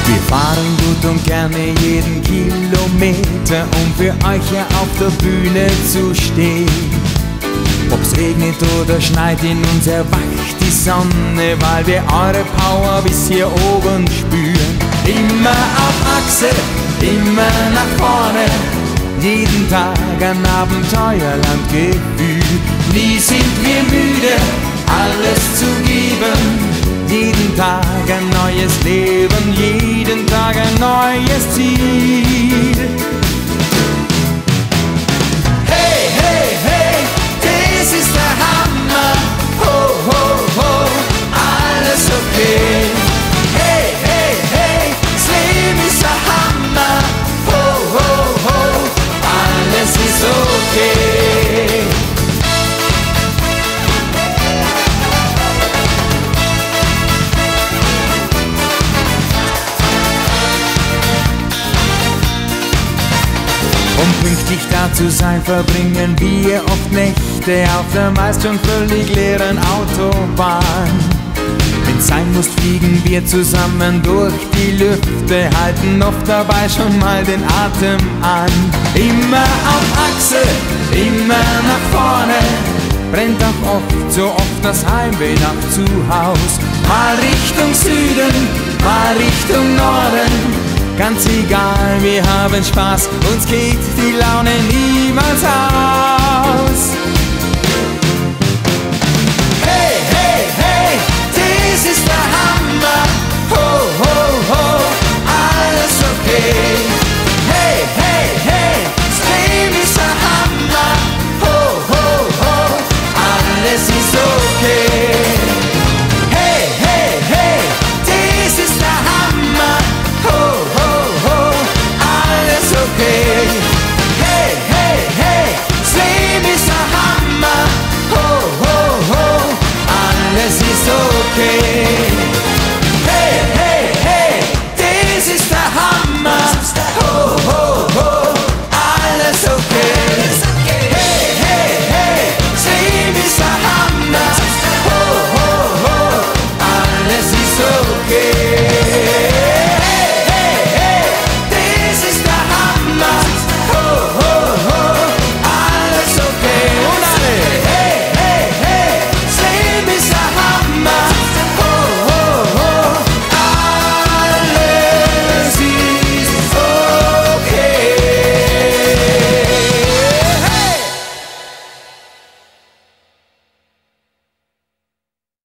Wir fahren gut und gerne jeden Kilometer, um für euch hier auf der Bühne zu stehen. Ob's regnet oder schneit, in uns erwacht die Sonne, weil wir eure Power bis hier oben spüren. Immer auf Achse, immer nach vorne, jeden Tag ein Abenteuerlandgefühl. Nie sind wir müde, alles zu geben. Jeden Tag ein neues Leben, jeden Tag ein neues Ziel. Hey, hey, hey, das ist der Hammer. Ho, ho, ho, alles okay. Hey, hey, hey, das Leben ist der Hammer. Ho, ho, ho, alles ist okay. Um pünktlich da zu sein, verbringen wir oft Nächte auf der meist schon völlig leeren Autobahn. Wenn's sein muss, fliegen wir zusammen durch die Lüfte, halten oft dabei schon mal den Atem an. Immer auf Achse, immer nach vorne, brennt auch oft, so oft das Heimweh nach zu Haus. Mal Richtung Süden, mal Richtung Norden, ganz egal, wir haben Spaß, uns geht die Laune niemals aus. Hey, hey, hey, das ist der Hammer.